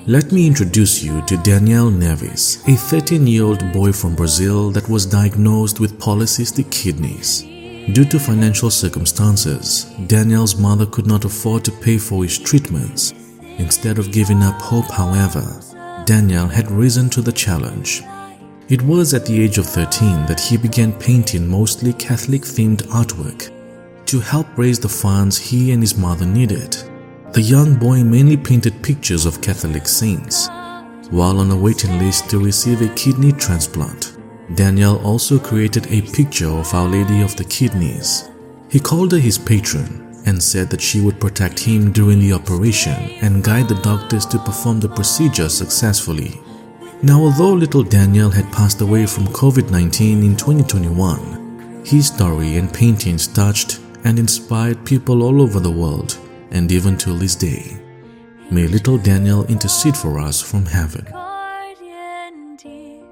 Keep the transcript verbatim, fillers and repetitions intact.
Let me introduce you to Daniel Neves, a thirteen-year-old boy from Brazil that was diagnosed with polycystic kidneys. Due to financial circumstances, Daniel's mother could not afford to pay for his treatments. Instead of giving up hope, however, Daniel had risen to the challenge. It was at the age of thirteen that he began painting mostly Catholic-themed artwork to help raise the funds he and his mother needed. The young boy mainly painted pictures of Catholic saints. While on a waiting list to receive a kidney transplant, Daniel also created a picture of Our Lady of the Kidneys. He called her his patron and said that she would protect him during the operation and guide the doctors to perform the procedure successfully. Now, although little Daniel had passed away from COVID nineteen in twenty twenty-one, his story and paintings touched and inspired people all over the world, and even till this day. May little Daniel intercede for us from heaven. Guardian dear.